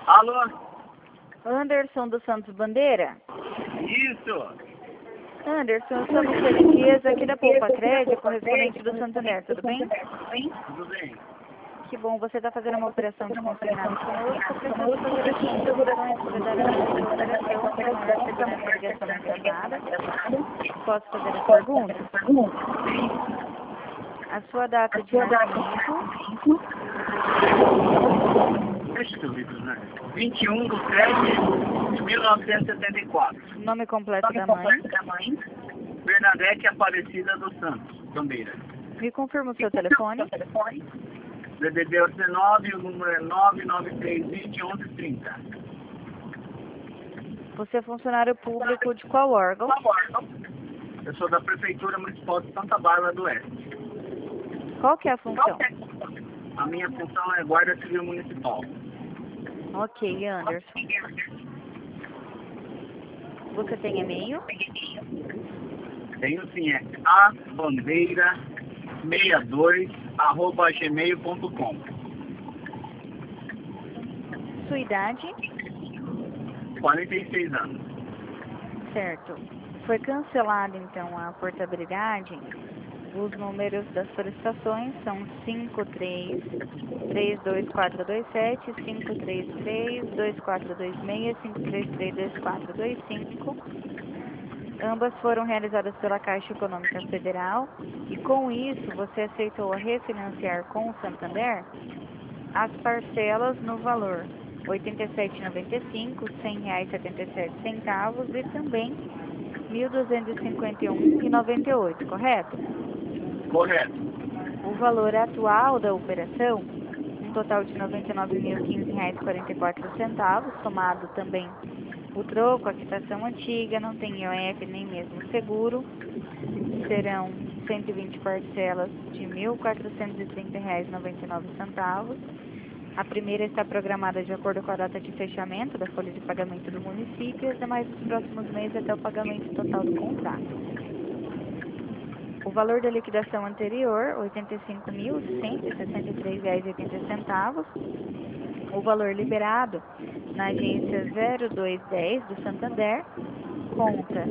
Alô? Anderson dos Santos Bandeira? Isso. Anderson, eu sou a Michele Dias, aqui da Poupa Crédito, correspondente do Santander, tudo bem? Tudo bem. Que bom, você está fazendo uma operação de consignado conosco, preciso fazer as informações para dar a sua operação para maior segurança da ligação não gravada. Posso fazer as perguntas? A sua data de nascimento, Deixa eu ver, né? 21/7/1974. nome completo da mãe, Bernadette Aparecida dos Santos, Bandeira. me confirma o seu telefone, DDD 19, o número é 993201130. você é funcionário público de qual órgão? Eu sou da Prefeitura Municipal de Santa Bárbara do Oeste. Qual que é a função? A minha função é Guarda Civil Municipal. Ok, Anderson. Você tem e-mail? Tenho sim, é abandeira62@gmail.com. Sua idade? 46 anos. Certo. Foi cancelada, então, a portabilidade. Os números das solicitações são 53-32427, 533-2426, 533-2425. Ambas foram realizadas pela Caixa Econômica Federal e, com isso, você aceitou a refinanciar com o Santander as parcelas no valor R$ 87,95, R$ 100,77 e também R$ 1.251,98, correto? Correto. O valor atual da operação, um total de R$ 99.015,44, somado também o troco, a quitação antiga, não tem IOF nem mesmo seguro, serão 120 parcelas de R$ 1.430,99. A primeira está programada de acordo com a data de fechamento da folha de pagamento do município e as demais dos próximos meses até o pagamento total do contrato. O valor da liquidação anterior, R$ 85.163,80. O valor liberado na agência 0210 do Santander, conta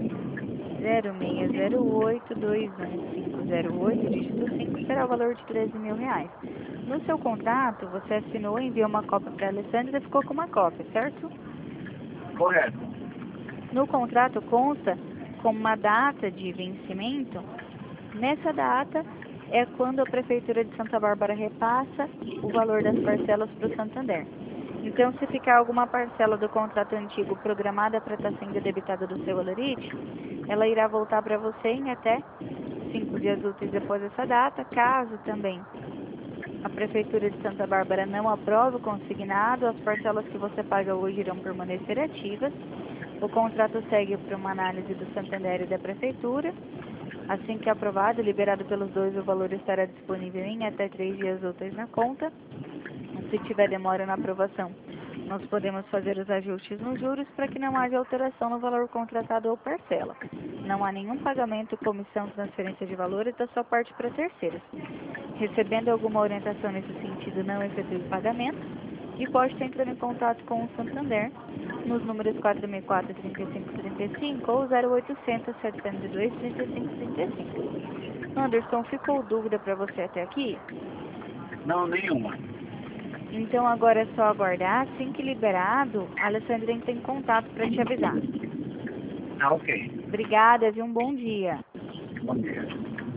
0608-21508, dígito 5, será o valor de R$ 13.000. No seu contrato, você assinou e enviou uma cópia para a Alessandra e ficou com uma cópia, certo? Correto. No contrato consta com uma data de vencimento. Nessa data é quando a Prefeitura de Santa Bárbara repassa o valor das parcelas para o Santander. Então, se ficar alguma parcela do contrato antigo programada para estar sendo debitada do seu holerite, ela irá voltar para você em até 5 dias úteis depois dessa data. Caso também a Prefeitura de Santa Bárbara não aprove o consignado, as parcelas que você paga hoje irão permanecer ativas. O contrato segue para uma análise do Santander e da Prefeitura. Assim que aprovado e liberado pelos dois, o valor estará disponível em até 3 dias úteis na conta. Se tiver demora na aprovação, nós podemos fazer os ajustes nos juros para que não haja alteração no valor contratado ou parcela. Não há nenhum pagamento, comissão, transferência de valores da sua parte para terceiros. Recebendo alguma orientação nesse sentido, não efetue o pagamento e pode estar entrando em contato com o Santander nos números 464-3535 ou 0800-702-3535. Anderson, ficou dúvida para você até aqui? Não, nenhuma. Então agora é só aguardar. Assim que liberado, a Alessandra entra em contato para te avisar. Ah, ok. Obrigada, viu? Um bom dia. Bom dia.